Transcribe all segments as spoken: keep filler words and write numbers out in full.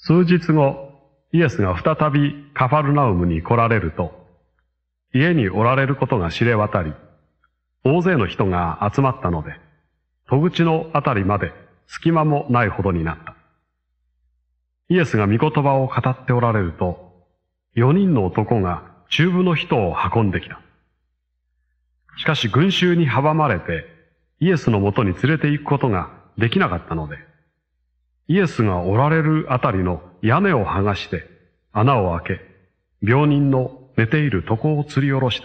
数日後、イエスが再びカファルナウムに来られると、家におられることが知れ渡り、大勢の人が集まったので、戸口のあたりまで隙間もないほどになった。イエスが御言葉を語っておられると、四人の男が中部の人を運んできた。しかし群衆に阻まれて、イエスのもとに連れて行くことができなかったので、イエスがおられるあたりの屋根を剥がして穴を開け、病人の寝ている床を吊り下ろした。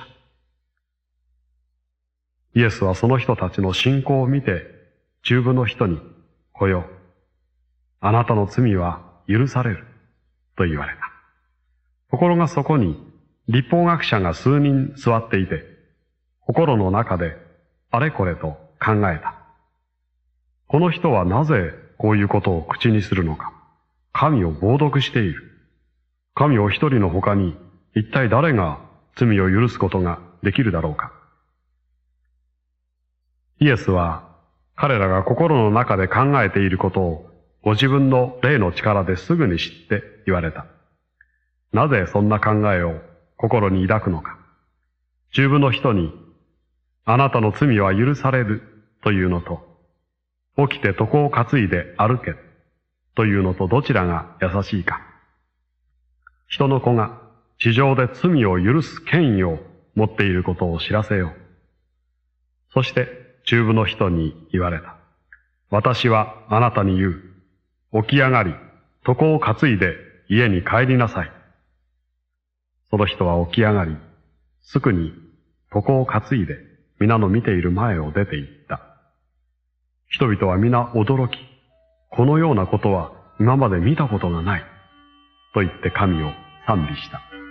イエスはその人たちの信仰を見て、中部の人に、来よ、あなたの罪は許される、と言われた。ところがそこに、律法学者が数人座っていて、心の中であれこれと考えた。この人はなぜこういうことを口にするのか。神を冒涜している。神を一人の他に一体誰が罪を許すことができるだろうか。イエスは彼らが心の中で考えていることをご自分の霊の力ですぐに知って言われた。なぜそんな考えを心に抱くのか。中部の人に、あなたの罪は許されるというのと、起きて床を担いで歩けというのとどちらが優しいか。人の子が地上で罪を許す権威を持っていることを知らせよう。そして中部の人に言われた。私はあなたに言う。起き上がり、床を担いで家に帰りなさい。その人は起き上がり、すぐに床を担いで皆の見ている前を出て行った。人々は皆驚き、このようなことは今まで見たことがない、と言って神を賛美した。